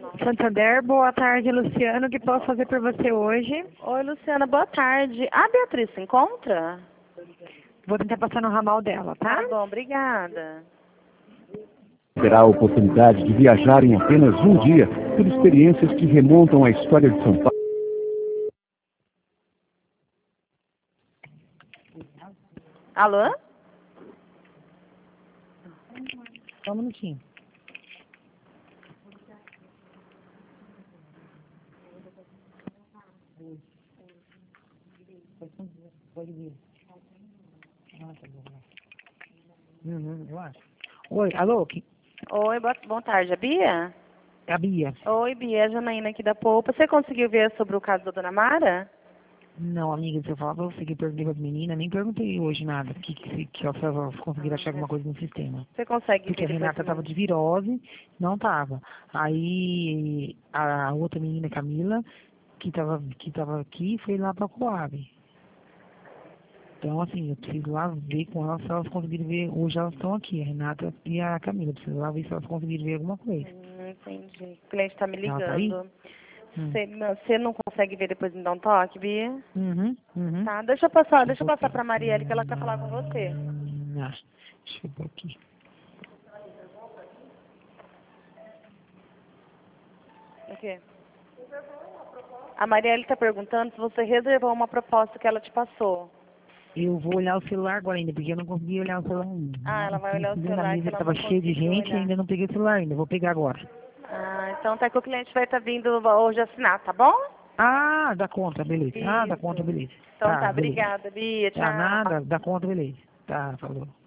Santander, boa tarde, Luciano. O que posso fazer por você hoje? Oi, Luciana, boa tarde. A Beatriz se encontra? Vou tentar passar no ramal dela, tá? Tá bom, obrigada. Terá a oportunidade de viajar em apenas um dia por experiências que remontam à história de São Paulo. Alô? Só um minutinho. Eu acho. Oi, alô? Oi, boa tarde. A Bia? É a Bia. Oi, Bia, é a Janaína aqui da Poupa. Você conseguiu ver sobre o caso da Dona Mara? Não, amiga, se eu falar pra você que eu perguntei para as meninas, nem perguntei hoje nada, que elas conseguiram achar alguma coisa no sistema. Você consegue Porque a ver Renata depois? estava de virose, não estava. Aí a outra menina, Camila, que tava aqui, foi lá para a Coab. Então, assim, eu preciso lá ver com elas se elas conseguiram ver. Hoje elas estão aqui, a Renata e a Camila. Eu preciso lá ver se elas conseguiram ver alguma coisa. Entendi. O cliente está me Ela tá aí? ligando. Você não consegue ver depois me dar um toque, Bia? Uhum. Tá, deixa eu passar pra Marielle que ela quer falar com você. Deixa eu ver aqui. O quê? A Marielle está perguntando se você reservou uma proposta que ela te passou. Eu vou olhar o celular agora ainda, porque eu não consegui olhar o celular ainda. Ah, ela vai olhar o celular Na mesa que ela estava não cheio de conseguiu gente e olhar. ainda não peguei o celular ainda. Vou pegar agora. Ah, então tá que o cliente vai estar vindo hoje assinar, tá bom? Ah, dá conta, beleza. Ah, dá Isso. conta, beleza. Então tá, Beleza. obrigada, Bia, tchau. Ah, nada, dá conta, beleza. Tá, falou.